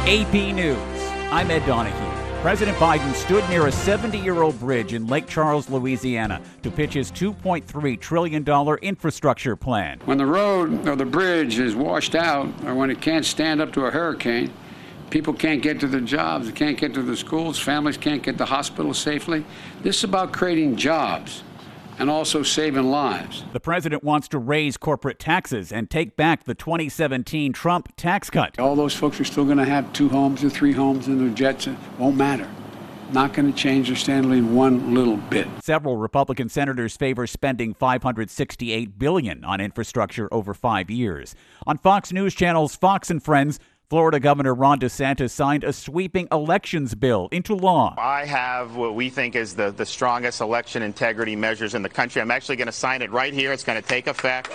AP News. I'm Ed Donahue. President Biden stood near a 70-year-old bridge in Lake Charles, Louisiana, to pitch his $2.3 trillion infrastructure plan. When the road or the bridge is washed out, or when it can't stand up to a hurricane, people can't get to their jobs, they can't get to their schools, families can't get to hospitals safely. This is about creating jobs and also saving lives. The president wants to raise corporate taxes and take back the 2017 Trump tax cut. All those folks are still going to have 2 homes or 3 homes in their jets. It won't matter. Not going to change their standard in one little bit. Several Republican senators favor spending $568 billion on infrastructure over 5 years. On Fox News Channel's Fox and Friends, Florida Governor Ron DeSantis signed a sweeping elections bill into law. I have what we think is the strongest election integrity measures in the country. I'm actually going to sign it right here. It's going to take effect.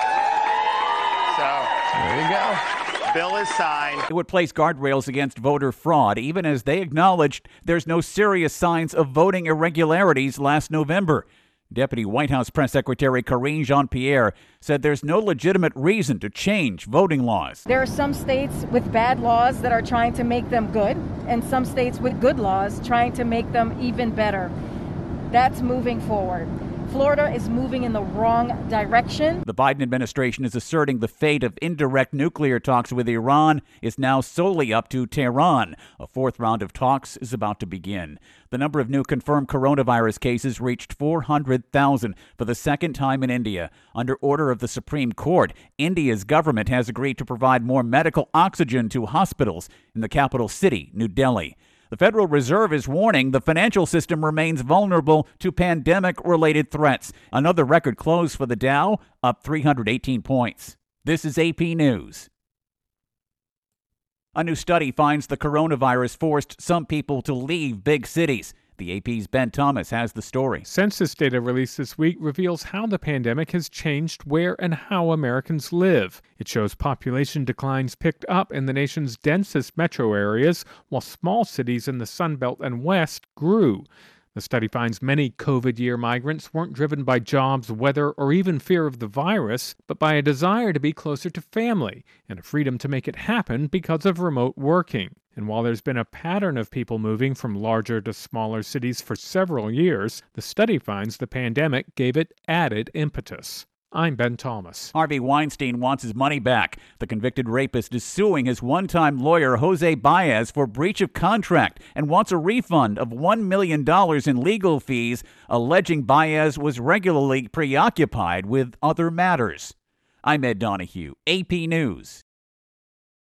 So, there you go. Bill is signed. It would place guardrails against voter fraud, even as they acknowledged there's no serious signs of voting irregularities last November. Deputy White House Press Secretary Karine Jean-Pierre said there's no legitimate reason to change voting laws. There are some states with bad laws that are trying to make them good, and some states with good laws trying to make them even better. That's moving forward. Florida is moving in the wrong direction. The Biden administration is asserting the fate of indirect nuclear talks with Iran is now solely up to Tehran. A 4th round of talks is about to begin. The number of new confirmed coronavirus cases reached 400,000 for the second time in India. Under order of the Supreme Court, India's government has agreed to provide more medical oxygen to hospitals in the capital city, New Delhi. The Federal Reserve is warning the financial system remains vulnerable to pandemic-related threats. Another record close for the Dow, up 318 points. This is AP News. A new study finds the coronavirus forced some people to leave big cities. The AP's Ben Thomas has the story. Census data released this week reveals how the pandemic has changed where and how Americans live. It shows population declines picked up in the nation's densest metro areas, while small cities in the Sun Belt and West grew. The study finds many COVID-year migrants weren't driven by jobs, weather, or even fear of the virus, but by a desire to be closer to family and a freedom to make it happen because of remote working. And while there's been a pattern of people moving from larger to smaller cities for several years, the study finds the pandemic gave it added impetus. I'm Ben Thomas. Harvey Weinstein wants his money back. The convicted rapist is suing his one-time lawyer, Jose Baez, for breach of contract and wants a refund of $1 million in legal fees, alleging Baez was regularly preoccupied with other matters. I'm Ed Donahue, AP News.